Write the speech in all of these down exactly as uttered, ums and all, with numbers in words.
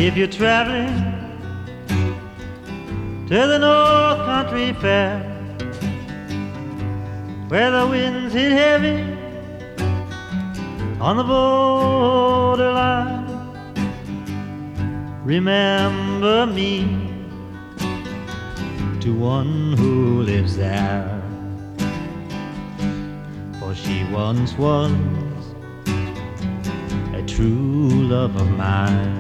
If you're traveling to the North Country Fair, where the winds hit heavy on the borderline, remember me to one who lives there, for she once was a true love of mine.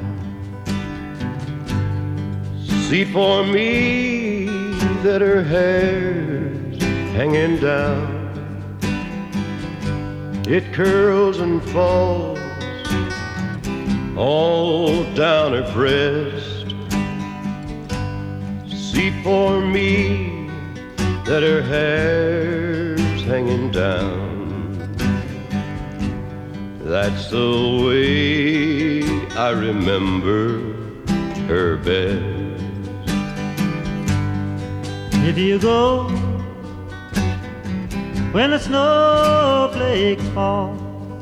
See for me that her hair's hanging down, it curls and falls all down her breast. See for me that her hair's hanging down, that's the way I remember her best. If you go when the snowflakes fall,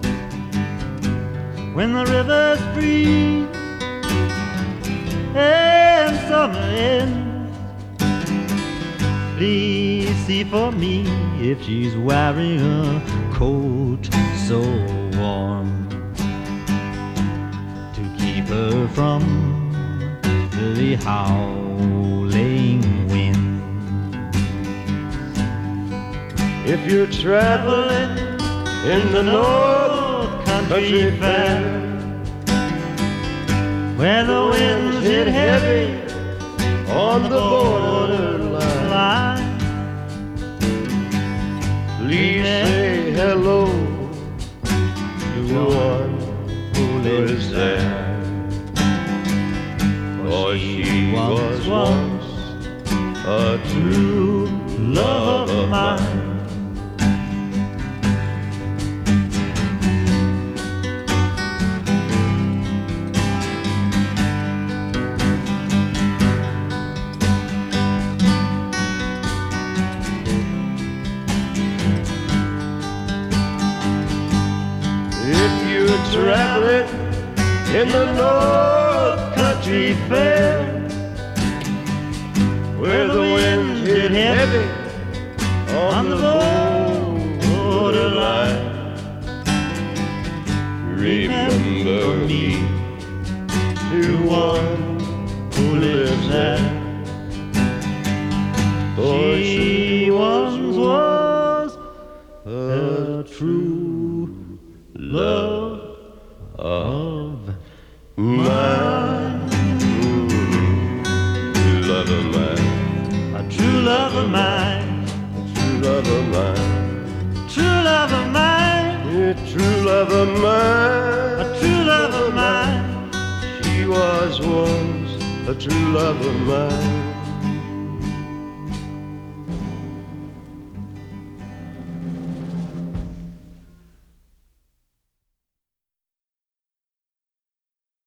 when the rivers freeze and summer ends, please see for me if she's wearing a coat so warm to keep her from the howling wind. If you're traveling in the North Country Fair, where the winds hit heavy on the borderline, please say hello to one who lives there, for she was once a true love of mine. Traveling in the North Country Fair, where the winds hit heavy on the borderline, remember me to one who lives there, for she once was a true love of mine. True love of mine. A true love of mine. True love of mine. True love of mine. Yeah, true love of mine. A true love of mine. She was once a true love of mine.